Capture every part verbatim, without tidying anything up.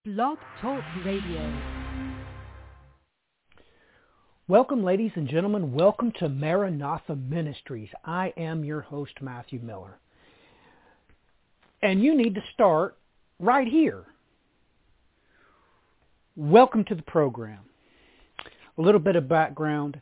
Blog Talk Radio. Welcome, ladies and gentlemen. Welcome to Maranatha Ministries. I am your host, Matthew Miller. And you need to start right here. Welcome to the program. A little bit of background.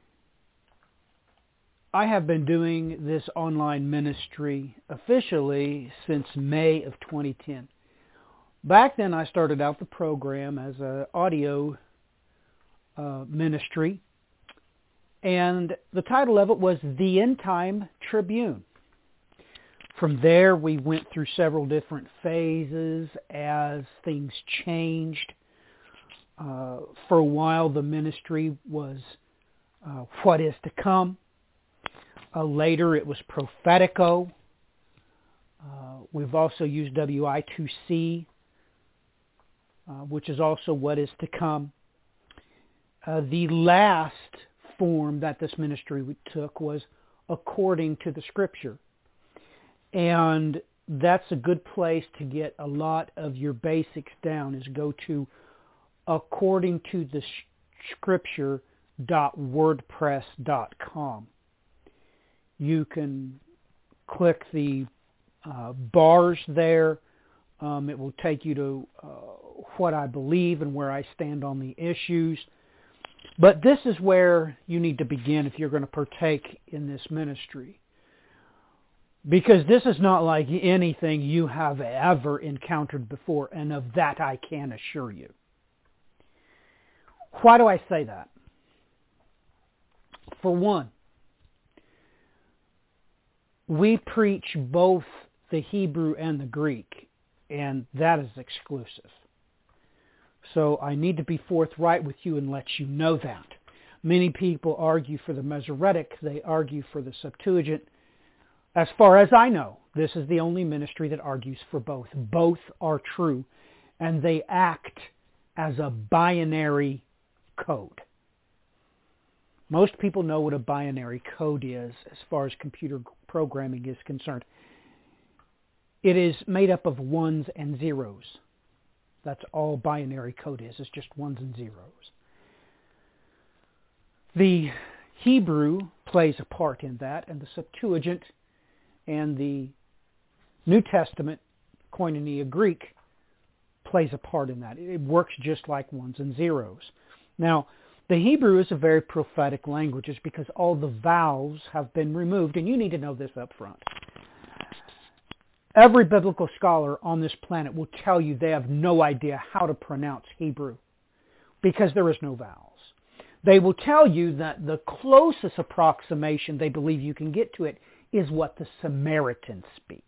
I have been doing this online ministry officially since May of twenty ten. Back then, I started out the program as an audio uh, ministry, and the title of it was The End Time Tribune. From there, we went through several different phases as things changed. Uh, for a while, the ministry was uh, What Is to Come. Uh, later, it was Prophetico. Uh, we've also used W I two C, uh, which is also What Is to Come. Uh, the last form that this ministry took was According to the Scripture. And that's a good place to get a lot of your basics down, is go to according to the scripture dot wordpress dot com. You can click the uh, bars there. Um, it will take you to uh, what I believe and where I stand on the issues. But this is where you need to begin if you're going to partake in this ministry. Because this is not like anything you have ever encountered before, and of that I can assure you. Why do I say that? For one, we preach both the Hebrew and the Greek, and that is exclusive. So I need to be forthright with you and let you know that. Many people argue for the Masoretic, they argue for the Septuagint. As far as I know, this is the only ministry that argues for both. Both are true, and they act as a binary code. Most people know what a binary code is as far as computer programming is concerned. It is made up of ones and zeros. That's all binary code is. It's just ones and zeros. The Hebrew plays a part in that, and the Septuagint and the New Testament, Koinonia Greek, plays a part in that. It works just like ones and zeros. Now, the Hebrew is a very prophetic language. It's because all the vowels have been removed, and you need to know this up front. Every biblical scholar on this planet will tell you they have no idea how to pronounce Hebrew because there is no vowels. They will tell you that the closest approximation they believe you can get to it is what the Samaritans speak.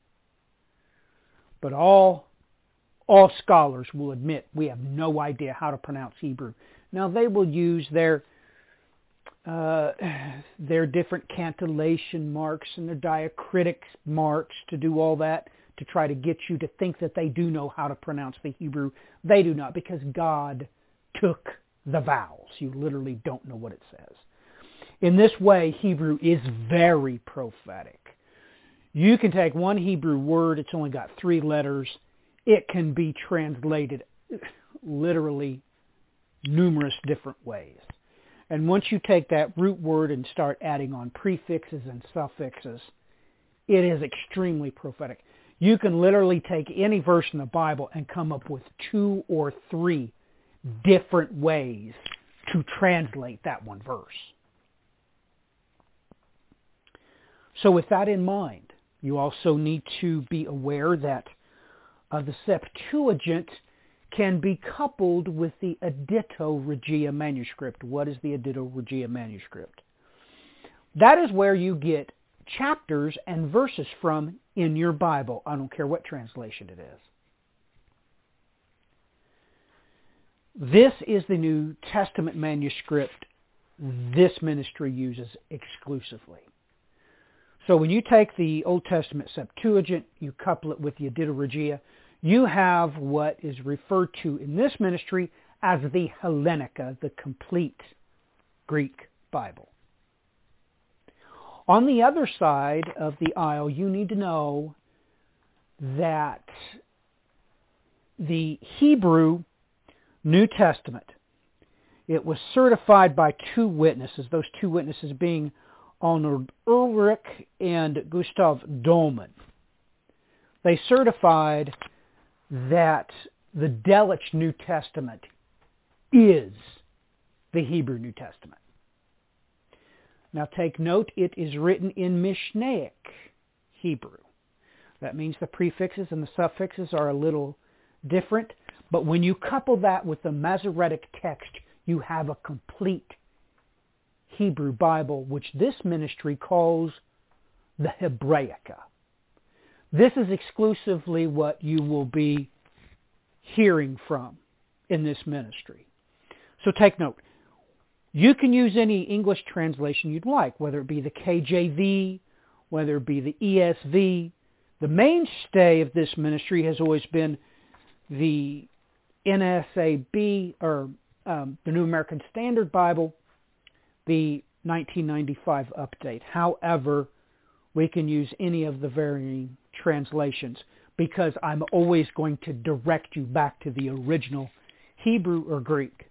But all, all scholars will admit we have no idea how to pronounce Hebrew. Now, they will use their uh, their different cantillation marks and their diacritic marks to do all that, to try to get you to think that they do know how to pronounce the Hebrew. They do not, because God took the vowels. You literally don't know what it says. In this way, Hebrew is very prophetic. You can take one Hebrew word, it's only got three letters. It can be translated literally numerous different ways. And once you take that root word and start adding on prefixes and suffixes, it is extremely prophetic. You can literally take any verse in the Bible and come up with two or three different ways to translate that one verse. So with that in mind, you also need to be aware that uh, the Septuagint can be coupled with the Edito Regia manuscript. What is the Edito Regia manuscript? That is where you get chapters and verses from in your Bible. I don't care what translation it is. This is the New Testament manuscript this ministry uses exclusively. So when you take the Old Testament Septuagint, you couple it with the Edito Regia, you have what is referred to in this ministry as the Hellenica, the complete Greek Bible. On the other side of the aisle, you need to know that the Hebrew New Testament, it was certified by two witnesses, those two witnesses being Arnold Ulrich and Gustav Dolman. They certified that the Delitzsch New Testament is the Hebrew New Testament. Now take note, it is written in Mishnaic Hebrew. That means the prefixes and the suffixes are a little different, but when you couple that with the Masoretic text, you have a complete Hebrew Bible, which this ministry calls the Hebraica. This is exclusively what you will be hearing from in this ministry. So take note. You can use any English translation you'd like, whether it be the K J V, whether it be the E S V. The mainstay of this ministry has always been the N S A B, or um, the New American Standard Bible, the nineteen ninety-five update. However, we can use any of the varying translations because I'm always going to direct you back to the original Hebrew or Greek.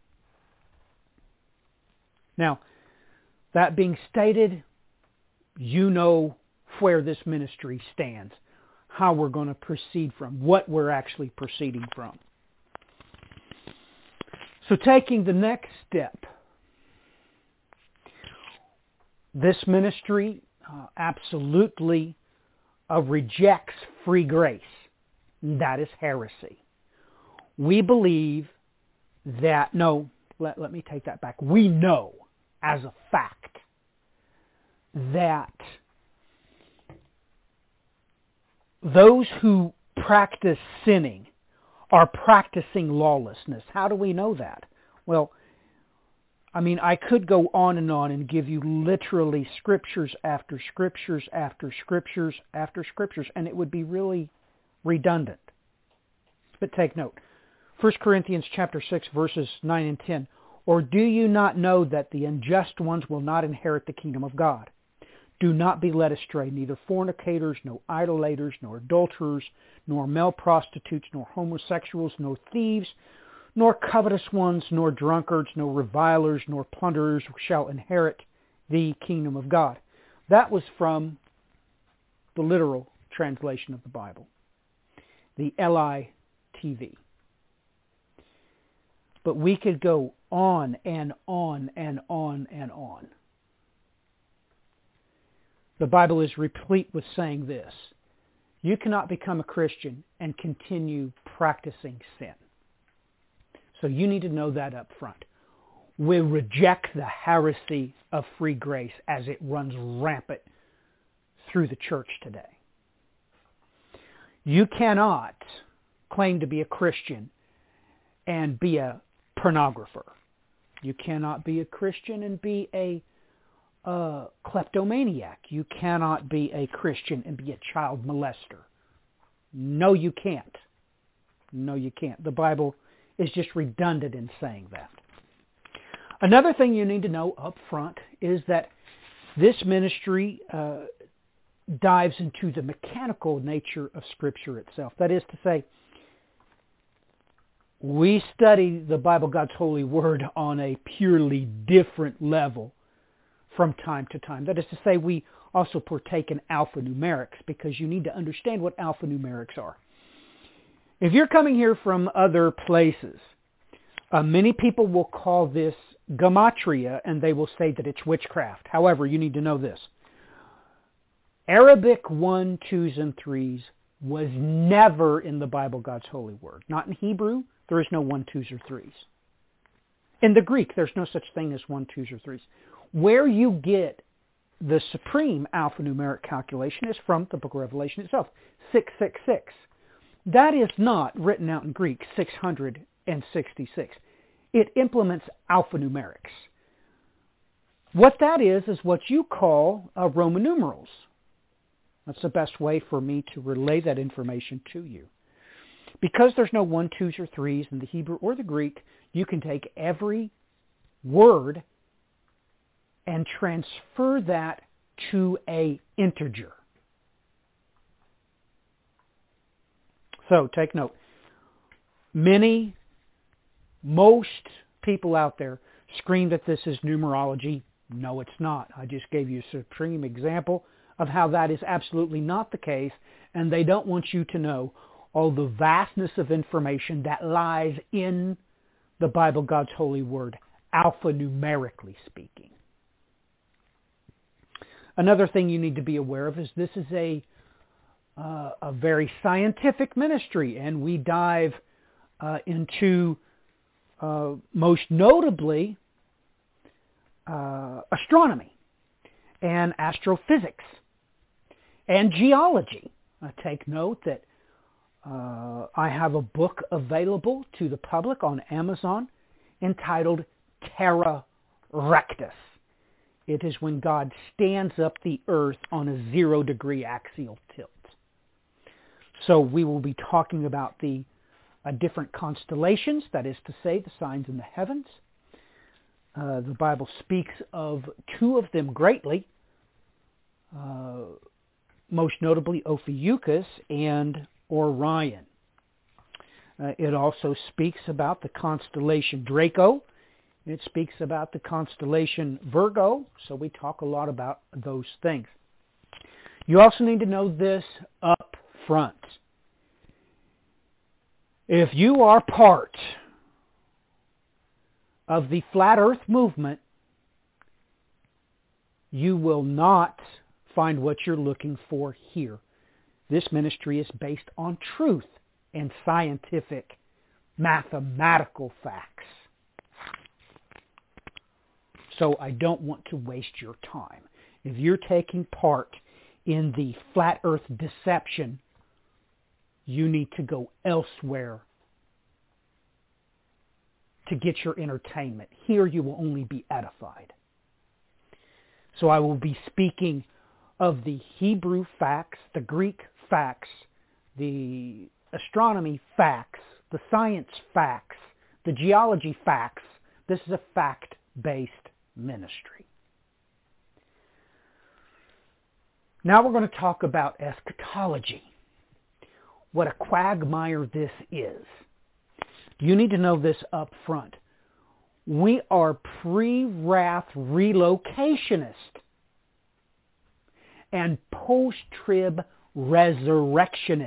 Now, that being stated, you know where this ministry stands, how we're going to proceed from, what we're actually proceeding from. So taking the next step, this ministry uh, absolutely uh, rejects free grace. That is heresy. We believe that, no, let, let me take that back. We know as a fact that those who practice sinning are practicing lawlessness. How do we know that? Well, I mean, I could go on and on and give you literally scriptures after scriptures after scriptures after scriptures, and it would be really redundant. But take note. First Corinthians chapter six, verses nine and ten. Or do you not know that the unjust ones will not inherit the kingdom of God? Do not be led astray, neither fornicators, nor idolaters, nor adulterers, nor male prostitutes, nor homosexuals, nor thieves, nor covetous ones, nor drunkards, nor revilers, nor plunderers shall inherit the kingdom of God. That was from the literal translation of the Bible, the L I T V. But we could go on and on and on and on. The Bible is replete with saying this: you cannot become a Christian and continue practicing sin. So you need to know that up front. We reject the heresy of free grace as it runs rampant through the church today. You cannot claim to be a Christian and be a pornographer. You cannot be a Christian and be a uh, kleptomaniac. You cannot be a Christian and be a child molester. No, you can't. No, you can't. The Bible is just redundant in saying that. Another thing you need to know up front is that this ministry uh, dives into the mechanical nature of Scripture itself. That is to say, we study the Bible, God's holy word, on a purely different level from time to time. That is to say, we also partake in alphanumerics because you need to understand what alphanumerics are. If you're coming here from other places, uh, many people will call this gematria and they will say that it's witchcraft. However, you need to know this. Arabic one, twos, and threes was never in the Bible, God's holy word. Not in Hebrew. There is no one, twos, or threes. In the Greek, there's no such thing as one, twos, or threes. Where you get the supreme alphanumeric calculation is from the book of Revelation itself, six six six. That is not written out in Greek, six hundred sixty-six. It implements alphanumerics. What that is, is what you call uh, Roman numerals. That's the best way for me to relay that information to you. Because there's no one, twos, or threes in the Hebrew or the Greek, you can take every word and transfer that to a integer. So take note. Many, most people out there scream that this is numerology. No, it's not. I just gave you a supreme example of how that is absolutely not the case, and they don't want you to know all the vastness of information that lies in the Bible, God's holy word, alphanumerically speaking. Another thing you need to be aware of is this is a uh, a very scientific ministry, and we dive uh, into uh, most notably uh, astronomy and astrophysics and geology. Uh, take note that uh, I have a book available to the public on Amazon entitled Terra Rectus. It is when God stands up the earth on a zero degree axial tilt. So we will be talking about the uh, different constellations, that is to say, the signs in the heavens. Uh, the Bible speaks of two of them greatly, uh, most notably Ophiuchus and Orion. Uh, it also speaks about the constellation Draco. It speaks about the constellation Virgo, so we talk a lot about those things. You also need to know this up front. If you are part of the Flat Earth movement, you will not find what you're looking for here. This ministry is based on truth and scientific, mathematical facts. So I don't want to waste your time. If you're taking part in the flat earth deception, you need to go elsewhere to get your entertainment. Here you will only be edified. So I will be speaking of the Hebrew facts, the Greek facts, the astronomy facts, the science facts, the geology facts. This is a fact-based ministry. Now we're going to talk about eschatology. What a quagmire this is. You need to know this up front. We are pre-wrath relocationist and post-trib resurrectionist.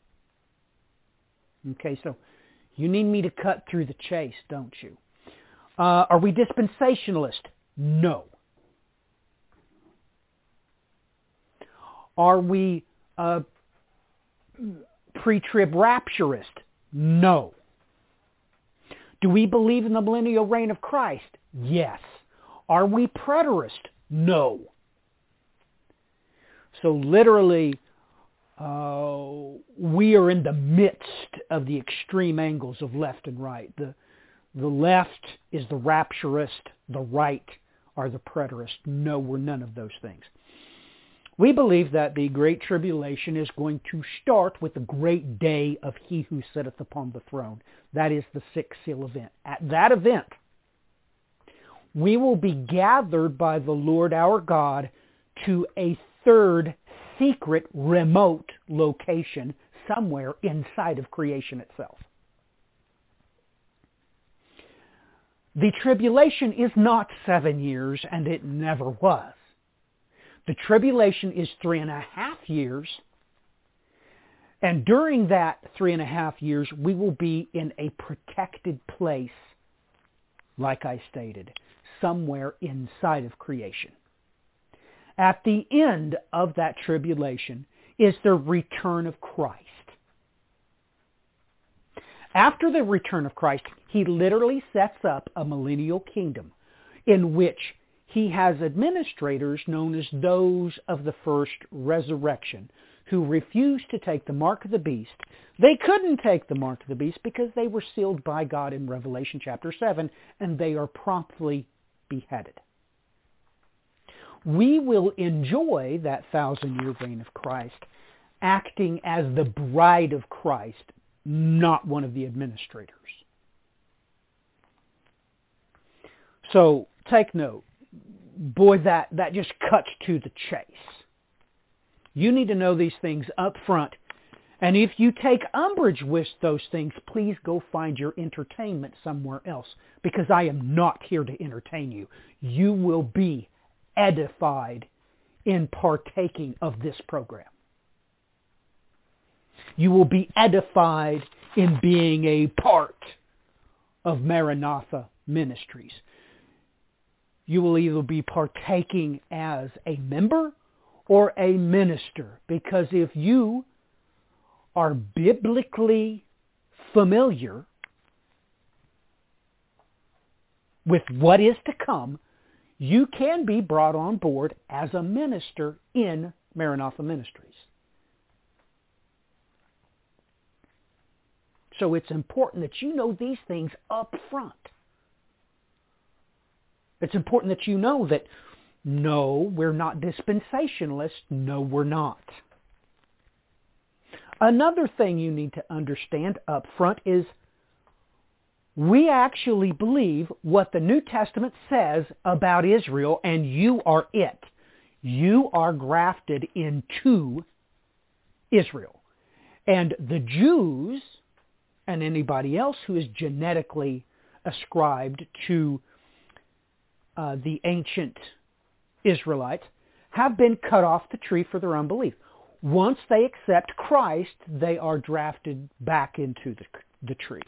Okay, so you need me to cut through the chase, don't you? Uh, are we dispensationalist? No. Are we uh, pre-trib rapturist? No. Do we believe in the millennial reign of Christ? Yes. Are we preterist? No. So literally, uh, we are in the midst of the extreme angles of left and right. The The left is the rapturist, the right are the preterist. No, we're none of those things. We believe that the Great Tribulation is going to start with the great day of He who sitteth upon the throne. That is the sixth seal event. At that event, we will be gathered by the Lord our God to a third secret remote location somewhere inside of creation itself. The tribulation is not seven years, and it never was. The tribulation is three and a half years, and during that three and a half years, we will be in a protected place, like I stated, somewhere inside of creation. At the end of that tribulation is the return of Christ. After the return of Christ, He literally sets up a millennial kingdom in which He has administrators known as those of the first resurrection who refused to take the mark of the beast. They couldn't take the mark of the beast because they were sealed by God in Revelation chapter seven, and they are promptly beheaded. We will enjoy that thousand-year reign of Christ, acting as the bride of Christ, not one of the administrators. So take note. Boy, that, that just cuts to the chase. You need to know these things up front And if you take umbrage with those things, please go find your entertainment somewhere else, because I am not here to entertain you. You will be edified in partaking of this program. You will be edified in being a part of Maranatha Ministries. You will either be partaking as a member or a minister, because if you are biblically familiar with what is to come, you can be brought on board as a minister in Maranatha Ministries. So it's important that you know these things up front. It's important that you know that, no, we're not dispensationalists. No, we're not. Another thing you need to understand up front is we actually believe what the New Testament says about Israel, and you are it. You are grafted into Israel. And the Jews and anybody else who is genetically ascribed to uh, the ancient Israelites have been cut off the tree for their unbelief. Once they accept Christ, they are drafted back into the, the tree.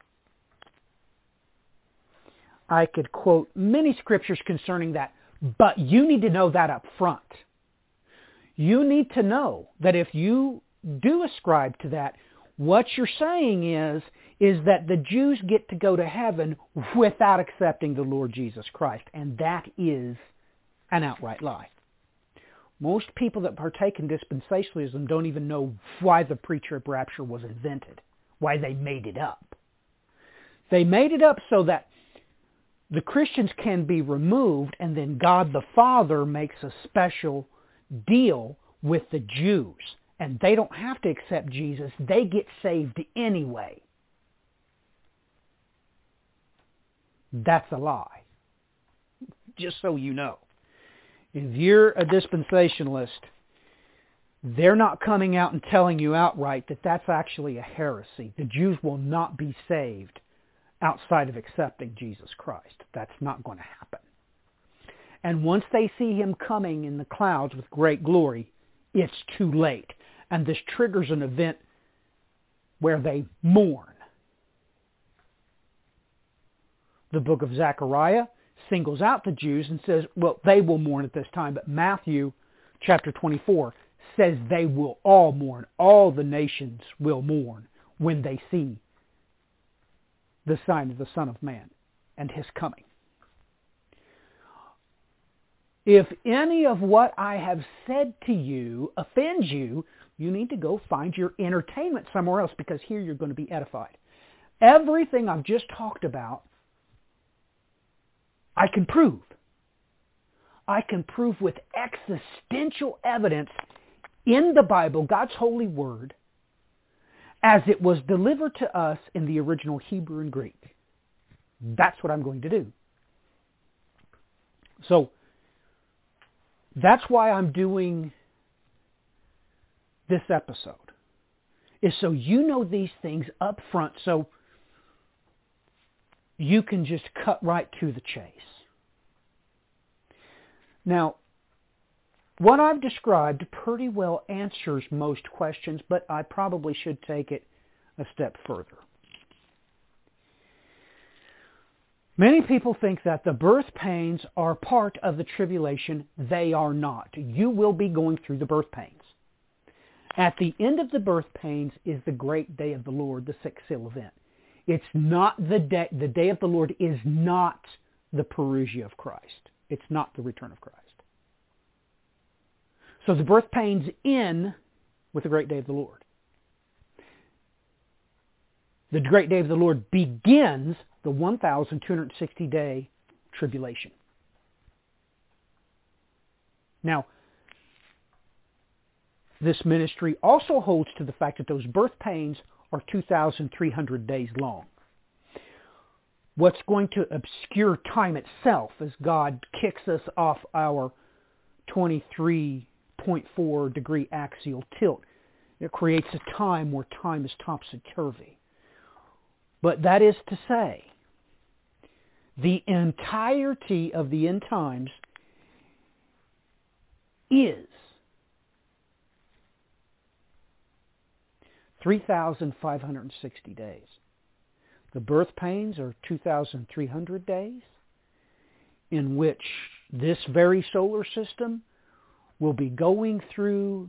I could quote many scriptures concerning that, but you need to know that up front. You need to know that if you do ascribe to that, what you're saying is, is that the Jews get to go to heaven without accepting the Lord Jesus Christ, and that is an outright lie. Most people that partake in dispensationalism don't even know why the pre-trib rapture was invented, why they made it up. They made it up so that the Christians can be removed, and then God the Father makes a special deal with the Jews. And they don't have to accept Jesus. They get saved anyway. That's a lie. Just so you know. If you're a dispensationalist, they're not coming out and telling you outright that that's actually a heresy. The Jews will not be saved outside of accepting Jesus Christ. That's not going to happen. And once they see him coming in the clouds with great glory, it's too late. And this triggers an event where they mourn. The book of Zechariah singles out the Jews and says, well, they will mourn at this time. But Matthew chapter twenty-four says they will all mourn. All the nations will mourn when they see the sign of the Son of Man and his coming. If any of what I have said to you offends you, you need to go find your entertainment somewhere else, because here you're going to be edified. Everything I've just talked about, I can prove. I can prove with existential evidence in the Bible, God's holy word, as it was delivered to us in the original Hebrew and Greek. That's what I'm going to do. So, that's why I'm doing this episode, is so you know these things up front, so you can just cut right to the chase. Now, what I've described pretty well answers most questions, but I probably should take it a step further. Many people think that the birth pains are part of the tribulation. They are not. You will be going through the birth pains. At the end of the birth pains is the great day of the Lord, the sixth seal event. It's not the day, the day of the Lord is not the parousia of Christ. It's not the return of Christ. So the birth pains end with the great day of the Lord. The great day of the Lord begins the one thousand two hundred sixty day tribulation. Now, this ministry also holds to the fact that those birth pains are two thousand three hundred days long. What's going to obscure time itself as God kicks us off our twenty-three point four degree axial tilt It creates a time where time is topsy-turvy. But that is to say, the entirety of the end times is three thousand five hundred sixty days. The birth pains are two thousand three hundred days, in which this very solar system will be going through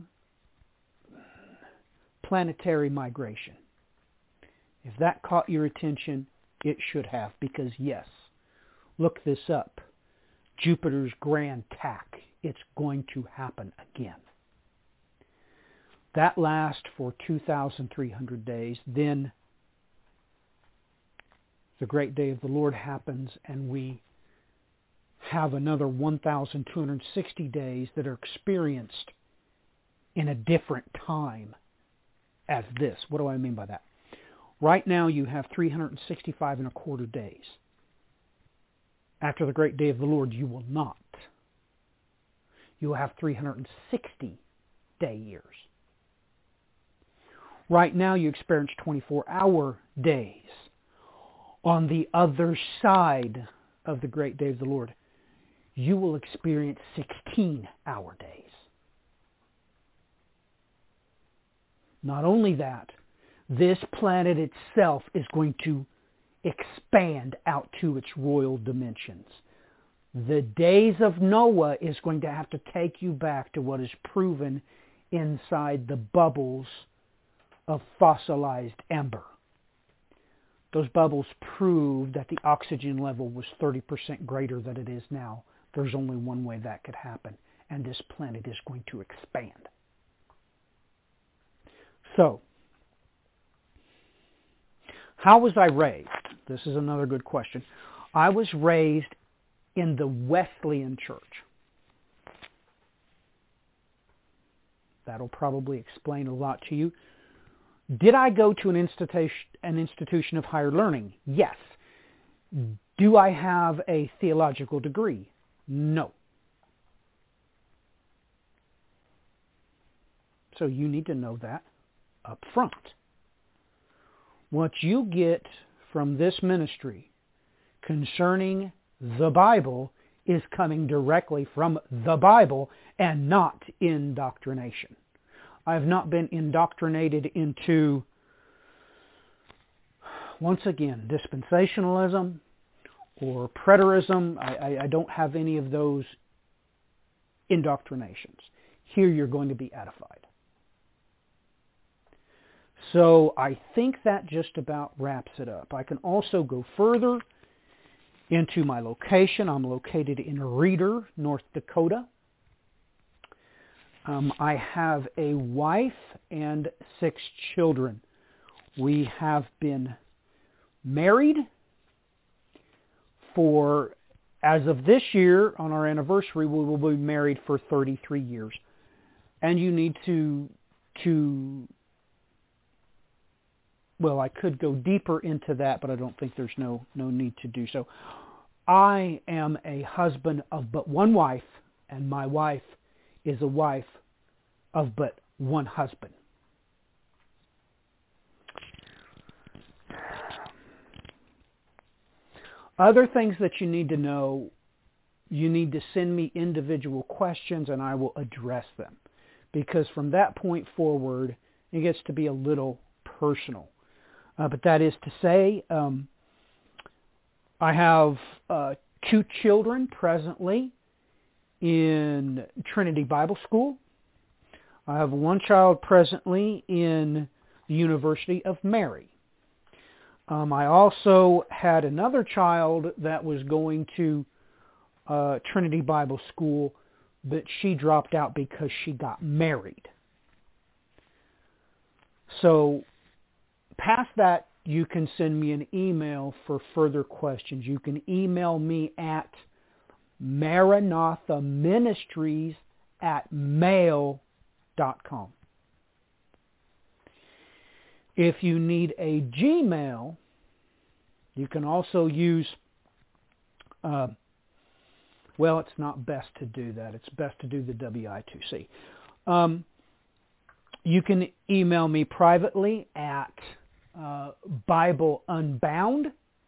planetary migration. If that caught your attention, it should have, because yes, look this up. Jupiter's grand tack. It's going to happen again. That lasts for two thousand three hundred days. Then the great day of the Lord happens, and we have another one thousand two hundred sixty days that are experienced in a different time as this. What do I mean by that? Right now you have three hundred sixty-five and a quarter days. After the great day of the Lord, you will not. You will have three hundred sixty day years. Right now you experience twenty-four hour days. On the other side of the great day of the Lord, you will experience sixteen hour days. Not only that, this planet itself is going to expand out to its royal dimensions. The days of Noah is going to have to take you back to what is proven inside the bubbles of fossilized amber. Those bubbles prove that the oxygen level was thirty percent greater than it is now. There's only one way that could happen, and this planet is going to expand. So, how was I raised? This is another good question. I was raised in the Wesleyan Church. That'll probably explain a lot to you. Did I go to an institution, an institution of higher learning? Yes. Do I have a theological degree? No. So you need to know that up front. What you get from this ministry concerning the Bible is coming directly from the Bible and not indoctrination. I have not been indoctrinated into, once again, dispensationalism or preterism. I, I, I don't have any of those indoctrinations. Here you're going to be edified. So I think that just about wraps it up. I can also go further into my location. I'm located in Reeder, North Dakota. Um, I have a wife and six children. We have been married for, as of this year, on our anniversary, we will be married for thirty-three years. And you need to, to, well, I could go deeper into that, but I don't think there's no, no need to do so. I am a husband of but one wife, and my wife is a wife of but one husband. Other things that you need to know, you need to send me individual questions and I will address them. Because from that point forward, it gets to be a little personal. Uh, but that is to say, um, I have uh, two children presently in Trinity Bible School. I have one child presently in the University of Mary. Um, I also had another child that was going to uh, Trinity Bible School, but she dropped out because she got married. So past that, you can send me an email for further questions. You can email me at Maranatha Ministries at mail dot com. If you need a Gmail, you can also use, uh, well, it's not best to do that. It's best to do the W I two C. Um, You can email me privately at uh, Bible Unbound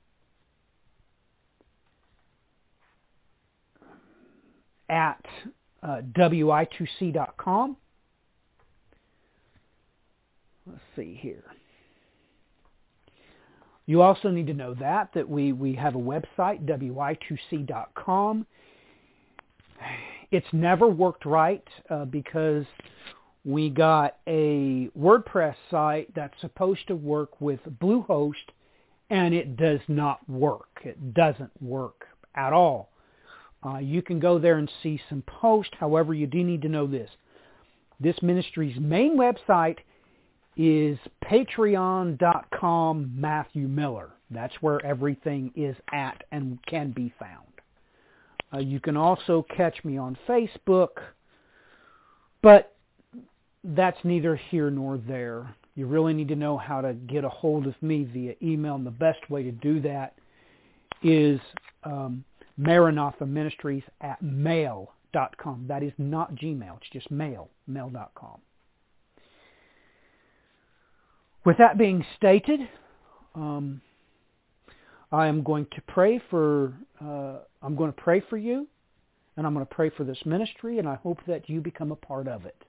at uh, W I two C dot com. Let's see here. You also need to know that, that we, we have a website, W I two C dot com. It's never worked right uh, because we got a WordPress site that's supposed to work with Bluehost, and it does not work. It doesn't work at all. Uh, you can go there and see some posts. However, you do need to know this. This ministry's main website is patreon dot com Matthew Miller. That's where everything is at and can be found. Uh, you can also catch me on Facebook, but that's neither here nor there. You really need to know how to get a hold of me via email, and the best way to do that is um, Maranatha Ministries at mail dot com. That is not Gmail. It's just mail, mail dot com. With that being stated, um, I am going to pray for. Uh, I'm going to pray for you, and I'm going to pray for this ministry, and I hope that you become a part of it.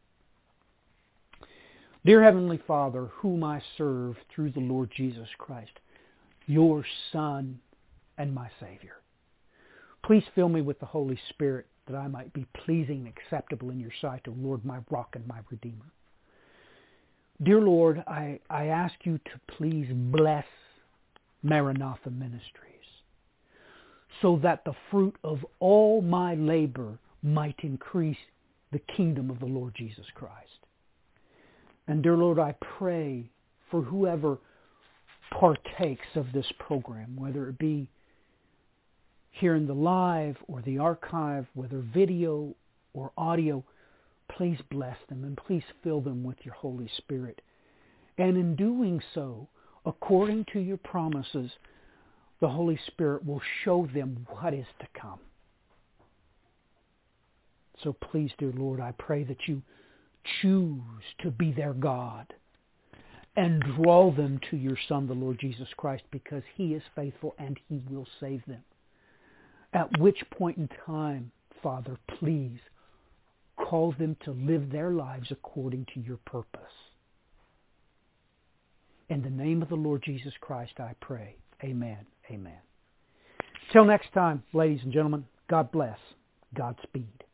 Dear Heavenly Father, whom I serve through the Lord Jesus Christ, your Son and my Savior, please fill me with the Holy Spirit that I might be pleasing and acceptable in your sight, O Lord, my rock and my Redeemer. Dear Lord, I, I ask you to please bless Maranatha Ministries so that the fruit of all my labor might increase the kingdom of the Lord Jesus Christ. And dear Lord, I pray for whoever partakes of this program, whether it be here in the live or the archive, whether video or audio, please bless them and please fill them with your Holy Spirit. And in doing so, according to your promises, the Holy Spirit will show them what is to come. So please, dear Lord, I pray that you choose to be their God and draw them to your Son, the Lord Jesus Christ, because he is faithful and he will save them. At which point in time, Father, please call them to live their lives according to your purpose. In the name of the Lord Jesus Christ, I pray. Amen. Amen. Till next time, ladies and gentlemen, God bless. Godspeed.